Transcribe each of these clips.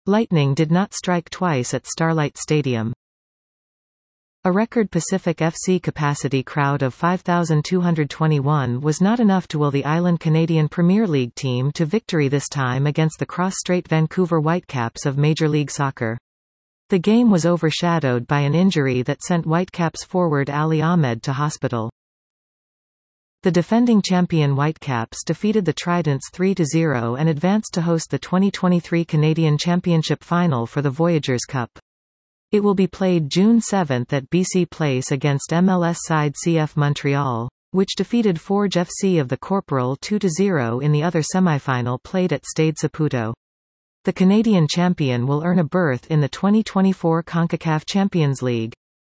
Lightning did not strike twice at Starlight Stadium. A record Pacific FC capacity crowd of 5,221 was not enough to will the Island Canadian Premier League team to victory this time against the cross-strait Vancouver Whitecaps of Major League Soccer. The game was overshadowed by an injury that sent Whitecaps forward Ali Ahmed to hospital. The defending champion Whitecaps defeated the Tridents 3-0 and advanced to host the 2023 Canadian Championship final for the Voyageurs Cup. It will be played June 7 at BC Place against MLS side CF Montreal, which defeated Forge FC of the Corporal 2-0 in the other semifinal played at Stade Saputo. The Canadian champion will earn a berth in the 2024 CONCACAF Champions League.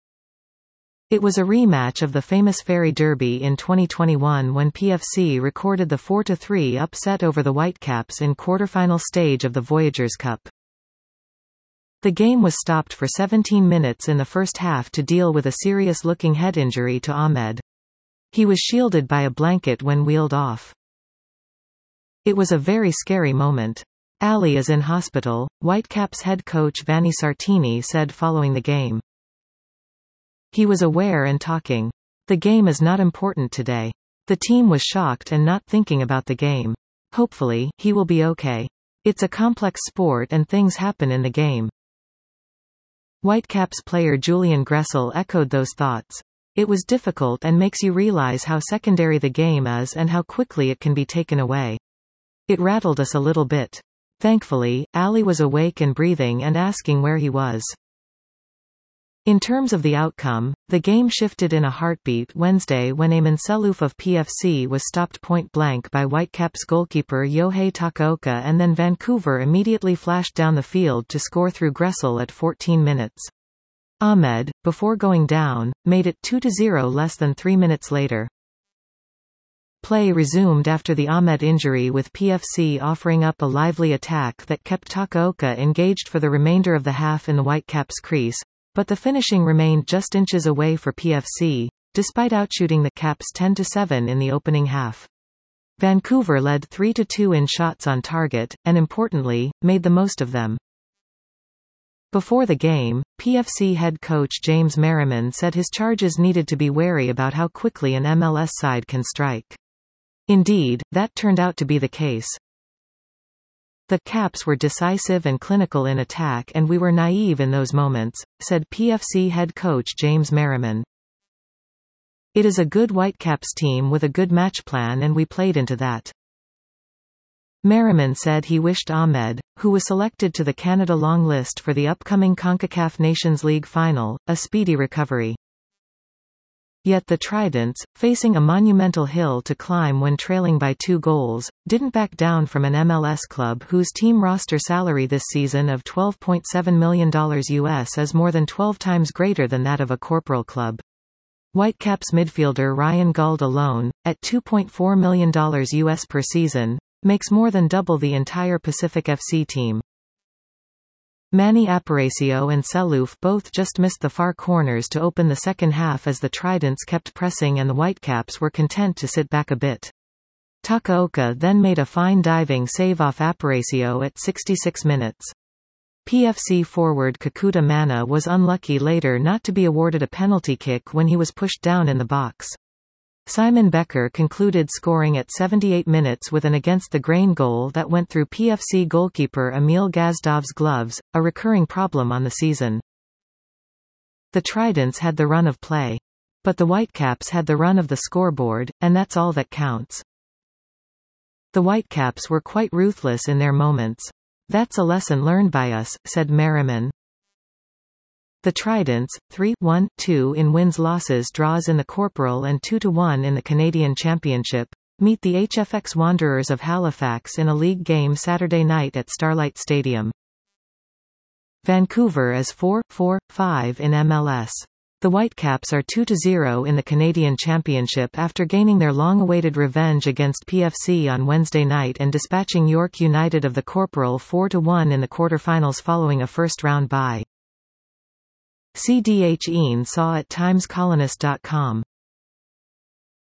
It was a rematch of the famous Ferry Derby in 2021 when PFC recorded the 4-3 upset over the Whitecaps in quarterfinal stage of the Voyageurs Cup. The game was stopped for 17 minutes in the first half to deal with a serious-looking head injury to Ahmed. He was shielded by a blanket when wheeled off. It was a very scary moment. Ali is in hospital, Whitecaps head coach Vanni Sartini said following the game. He was aware and talking. The game is not important today. The team was shocked and not thinking about the game. Hopefully, he will be okay. It's a complex sport and things happen in the game. Whitecaps player Julian Gressel echoed those thoughts. It was difficult and makes you realize how secondary the game is and how quickly it can be taken away. It rattled us a little bit. Thankfully, Ali was awake and breathing and asking where he was. In terms of the outcome, the game shifted in a heartbeat Wednesday when Eamon Sellouf of PFC was stopped point-blank by Whitecaps goalkeeper Yohei Takaoka, and then Vancouver immediately flashed down the field to score through Gressel at 14 minutes. Ahmed, before going down, made it 2-0 less than 3 minutes later. Play resumed after the Ahmed injury, with PFC offering up a lively attack that kept Takaoka engaged for the remainder of the half in the Whitecaps crease. But the finishing remained just inches away for PFC, despite outshooting the Caps 10-7 in the opening half. Vancouver led 3-2 in shots on target, and importantly, made the most of them. Before the game, PFC head coach James Merriman said his charges needed to be wary about how quickly an MLS side can strike. Indeed, that turned out to be the case. The Caps were decisive and clinical in attack, and we were naive in those moments, said PFC head coach James Merriman. It is a good Whitecaps team with a good match plan, and we played into that. Merriman said he wished Ahmed, who was selected to the Canada long list for the upcoming CONCACAF Nations League final, a speedy recovery. Yet the Tridents, facing a monumental hill to climb when trailing by 2 goals, didn't back down from an MLS club whose team roster salary this season of $12.7 million US is more than 12 times greater than that of a Corporal club. Whitecaps midfielder Ryan Gauld alone, at $2.4 million US per season, makes more than double the entire Pacific FC team. Manny Aparicio and Sellouf both just missed the far corners to open the second half as the Tridents kept pressing and the Whitecaps were content to sit back a bit. Takaoka then made a fine diving save off Aparicio at 66 minutes. PFC forward Kekuta Mana was unlucky later not to be awarded a penalty kick when he was pushed down in the box. Simon Becker concluded scoring at 78 minutes with an against-the-grain goal that went through PFC goalkeeper Emil Gazdov's gloves, a recurring problem on the season. The Tridents had the run of play. But the Whitecaps had the run of the scoreboard, and that's all that counts. The Whitecaps were quite ruthless in their moments. That's a lesson learned by us, said Merriman. The Tridents, 3-1-2 in wins-losses draws in the Corporal and 2-1 in the Canadian Championship, meet the HFX Wanderers of Halifax in a league game Saturday night at Starlight Stadium. Vancouver is 4-4-5 in MLS. The Whitecaps are 2-0 in the Canadian Championship after gaining their long-awaited revenge against PFC on Wednesday night and dispatching York United of the Corporal 4-1 in the quarterfinals following a first-round bye. CDH Ian Saw at TimesColonist.com